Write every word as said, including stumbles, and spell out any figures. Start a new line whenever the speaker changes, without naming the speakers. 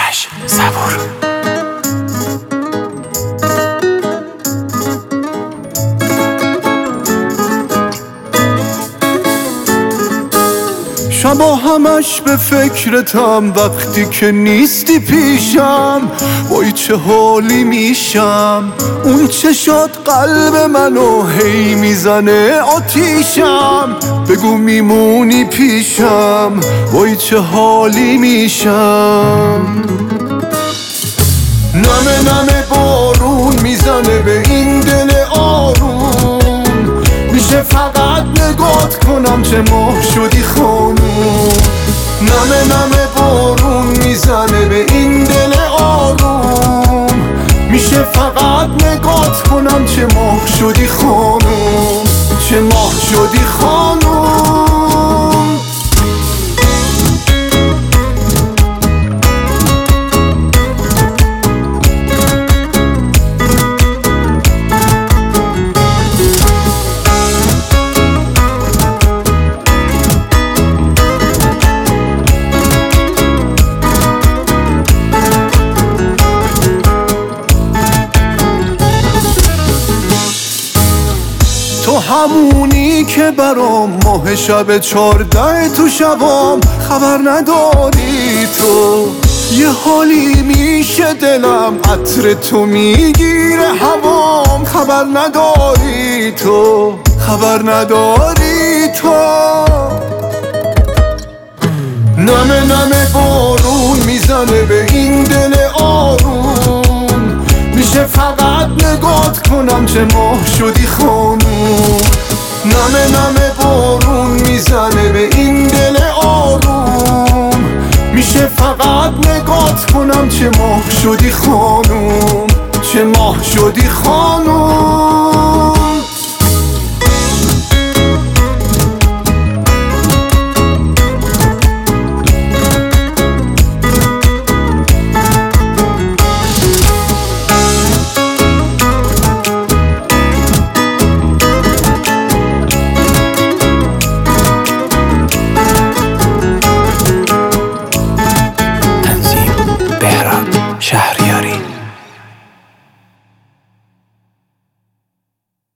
آرش صبور.
شبا همش به فکرتم وقتی که نیستی پیشم، وای چه حالی میشم. اون چشات قلب منو هی میزنه آتیشم. بگو میمونی پیشم، وای چه حالی میشم. نمه نمه بارون میزنه به این دل آروم، میشه فقط نگات کنم چه ماه شدی خانوم. نمه نمه بارون میزنه به این دل آروم، میشه فقط نگات کنم چه ماه شدی خانوم، چه ماه شدی خانوم. تو همونی که برام ماه شب چارده تو شبام، خبر نداری تو یه حالی میشه دلم، عطر تو میگیره هوام. خبر نداری تو، خبر نداری تو. نمه نمه بارون میزنه به این دل آروم، میشه فقط نگات کنم چه ماه شدی خانوم. نمه نمه بارون میزنه به این دل آروم، میشه فقط نگات کنم چه ماه شدی خانوم، چه ماه شدی خانوم.
شهر